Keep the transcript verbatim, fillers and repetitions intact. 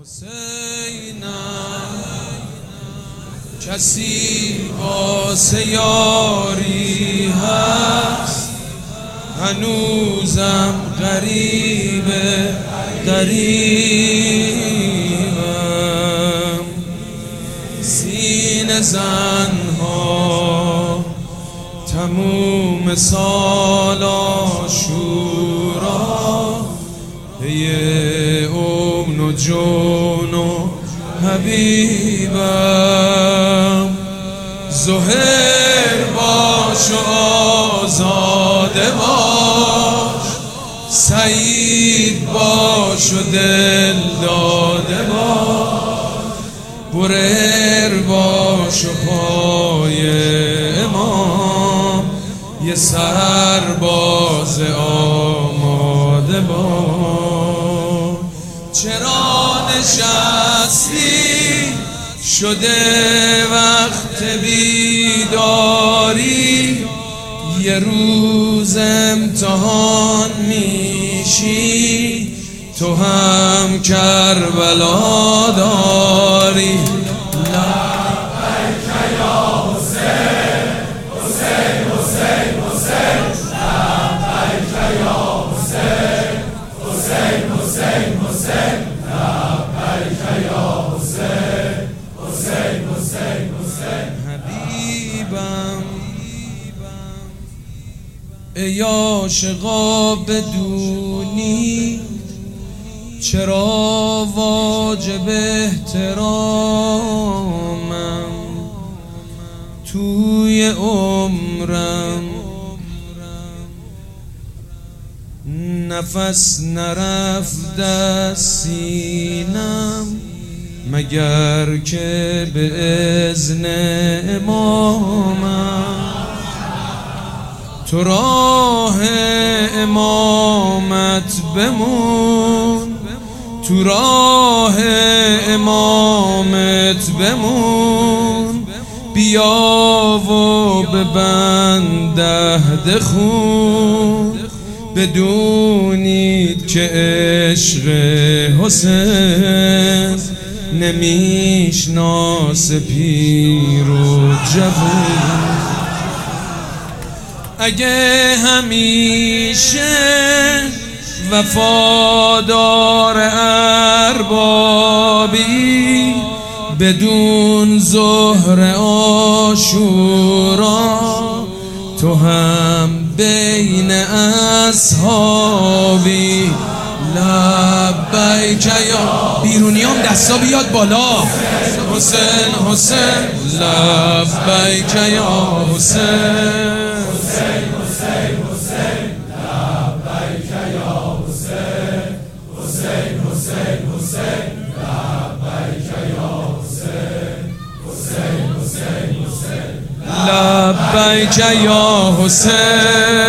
حسینم کسی واسه یاری هست، هنوزم غریب غریبم. سینه زنها تموم سال عاشورا، پی امن و جون و حبیبم. ظهر باش و آزاده باش، سعید باش و دل داده باش، برر باش و پای امام یه سرباز آماده باش. چرا نشستی شده وقت بیداری، یه روز امتحان میشی، تو هم کربلا داری. لبیک یا حسین، حسین حسین حسین، لبیک یا حسین، حسین حسین حسین، لبیک یا حسین، حسین حسین حسین. حبیبم ای عاشقا بدونی چرا واجب احترامم، توی عمرم نفس نرفت از سینم، مگر که به اذن امامم. تو راه امامت بمون، تو راه امامت بمون، بیا و ببند عهد خون. بدونید که عشق حسین نمیشناس پیر و جوون. اگه همیشه وفادار اربابی، بدون ظهر عاشورا تو هم بین اصحابی. لبیک یا بیرونیام دستا بیاد بالا، حسین حسین لبیک یا حسین، حسین حسین حسین لبیک یا حسین، حسین حسین حسین لبیک یا حسین، حسین حسین حسین لبیک یا حسین.